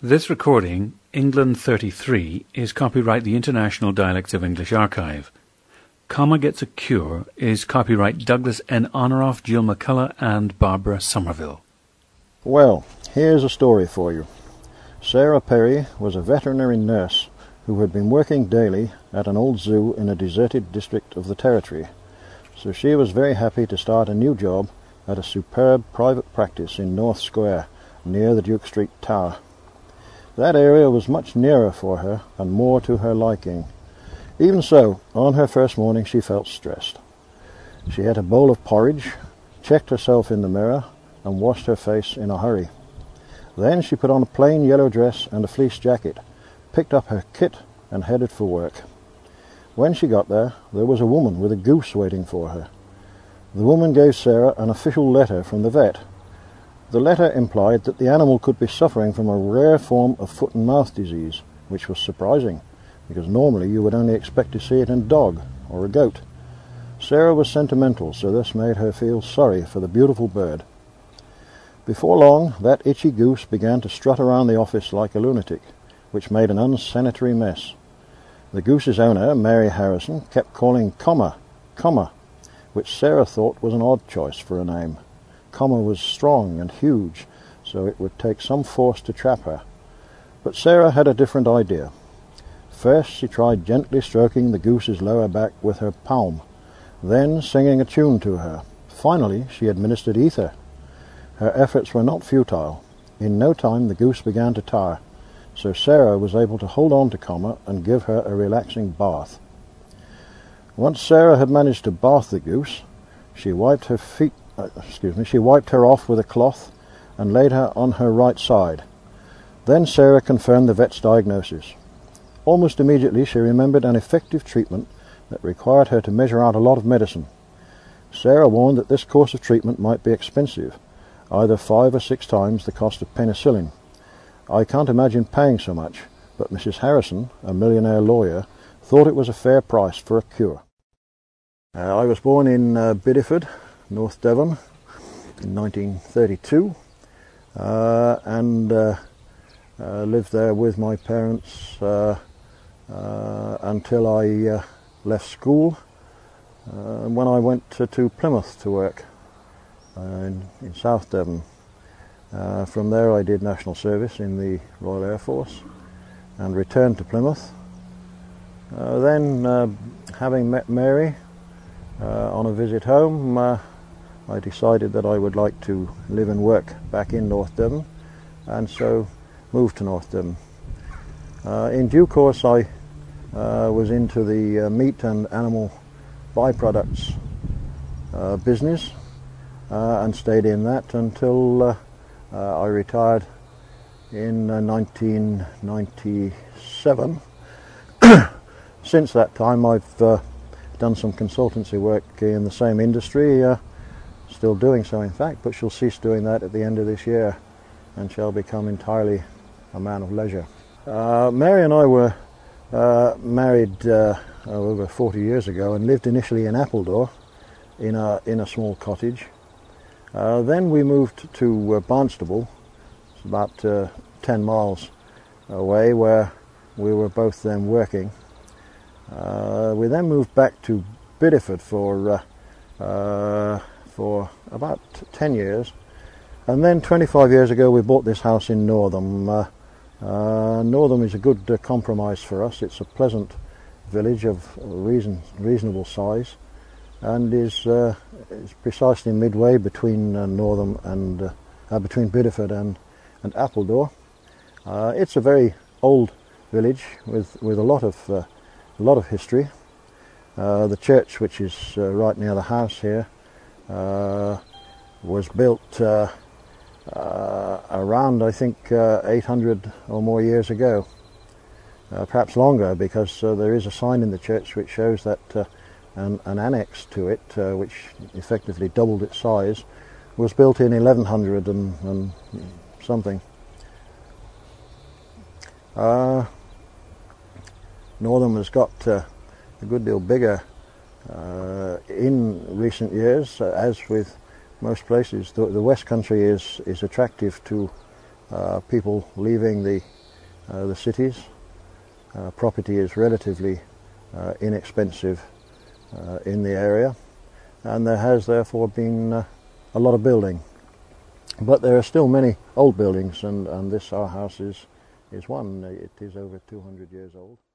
This recording, England 33, is copyright the International Dialects of English Archive. Comma Gets a Cure is copyright Douglas N. Honoroff, Jill McCullough and Barbara Somerville. Well, here's a story for you. Sarah Perry was a veterinary nurse who had been working daily at an old zoo in a deserted district of the Territory. So she was very happy to start a new job at a superb private practice in North Square, near the Duke Street Tower. That area was much nearer for her and more to her liking. Even so, on her first morning she felt stressed. She had a bowl of porridge, checked herself in the mirror, and washed her face in a hurry. Then she put on a plain yellow dress and a fleece jacket, picked up her kit, and headed for work. When she got there was a woman with a goose waiting for her. The woman gave Sarah an official letter from the vet. The letter implied that the animal could be suffering from a rare form of foot and mouth disease, which was surprising, because normally you would only expect to see it in a dog or a goat. Sarah was sentimental, so this made her feel sorry for the beautiful bird. Before long, that itchy goose began to strut around the office like a lunatic, which made an unsanitary mess. The goose's owner, Mary Harrison, kept calling Comma, Comma, which Sarah thought was an odd choice for a name. Comma was strong and huge, so it would take some force to trap her. But Sarah had a different idea. First she tried gently stroking the goose's lower back with her palm, then singing a tune to her. Finally she administered ether. Her efforts were not futile. In no time the goose began to tire, so Sarah was able to hold on to Comma and give her a relaxing bath. Once Sarah had managed to bath the goose, she wiped her off with a cloth and laid her on her right side. Then Sarah confirmed the vet's diagnosis. Almost immediately she remembered an effective treatment that required her to measure out a lot of medicine. Sarah warned that this course of treatment might be expensive, either 5 or 6 times the cost of penicillin. I can't imagine paying so much, but Mrs. Harrison, a millionaire lawyer, thought it was a fair price for a cure. I was born in Bideford, North Devon, in 1932, and lived there with my parents until I left school, when I went to Plymouth to work in South Devon. From there I did national service in the Royal Air Force and returned to Plymouth. Then, having met Mary on a visit home, I decided that I would like to live and work back in North Devon, and so moved to North Devon. In due course I was into the meat and animal byproducts business, and stayed in that until I retired in 1997. Since that time I've done some consultancy work in the same industry, still doing so in fact, but shall cease doing that at the end of this year and shall become entirely a man of leisure. Mary and I were married over 40 years ago and lived initially in Appledore in a small cottage. Then we moved to Barnstable, it's about 10 miles away, where we were both then working. We then moved back to Bideford for about 10 years, and then 25 years ago we bought this house in Northam. Northam is a good compromise for us. It's a pleasant village of reasonable size, and is precisely midway between Northam and between Bideford and Appledore. It's a very old village with a lot of history. The church, which is right near the house here, was built around, I think, 800 or more years ago, perhaps longer, because there is a sign in the church which shows that an annex to it, which effectively doubled its size, was built in 1100 and something. Northam has got a good deal bigger in recent years, as with most places. The West Country is attractive to people leaving the cities. Property is relatively inexpensive in the area, and there has therefore been a lot of building. But there are still many old buildings, and this our house is one. It is over 200 years old.